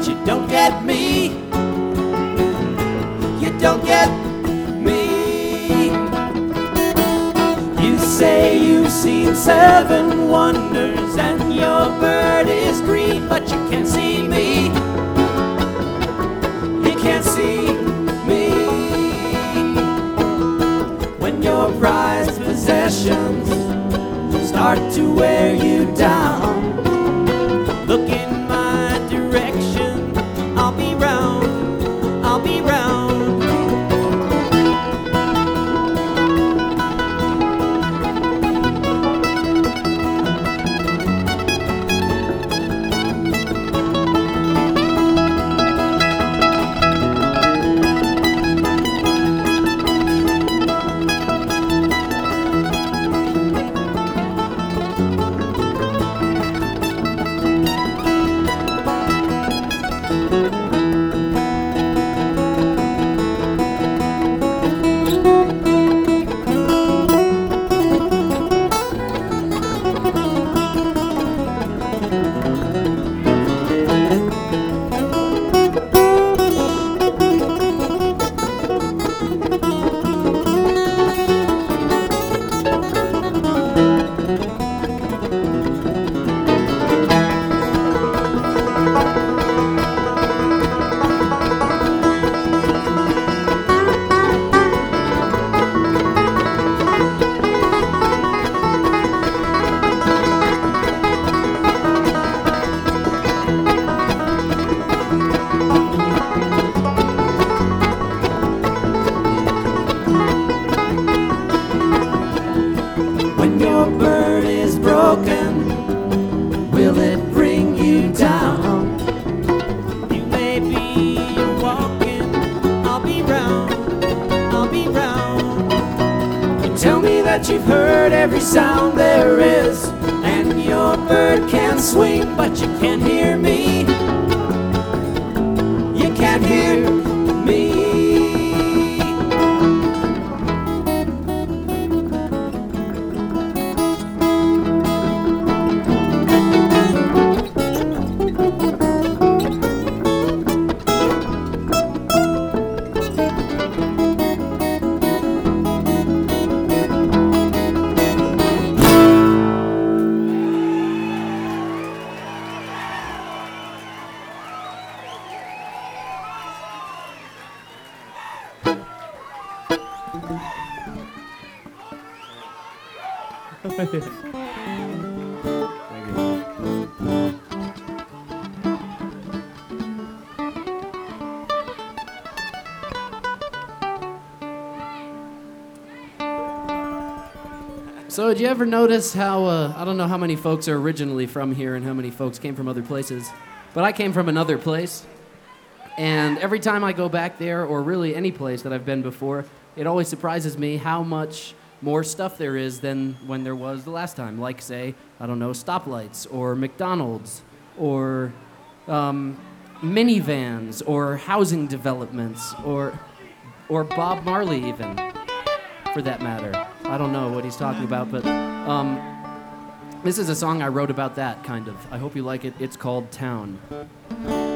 you don't get me. You don't get me. You say you've seen 7 wonders and your bird is green, but you can't see me. You can't see me. When your prized possessions start to wear you down, look in my direction. I'll be round, I'll be round. When your bird is broken, will it bring you down? You may be walking, I'll be round, I'll be round. You tell me that you've heard every sound there is, and your bird can swing, but you can't hear me. You can't hear me. Thank you. So, did you ever notice how, I don't know how many folks are originally from here and how many folks came from other places, but I came from another place, and every time I go back there, or really any place that I've been before, it always surprises me how much more stuff there is than when there was the last time. Like, say, I don't know, stoplights, or McDonald's, or minivans, or housing developments, or Bob Marley even, for that matter. I don't know what he's talking about, but this is a song I wrote about that, kind of. I hope you like it. It's called Town.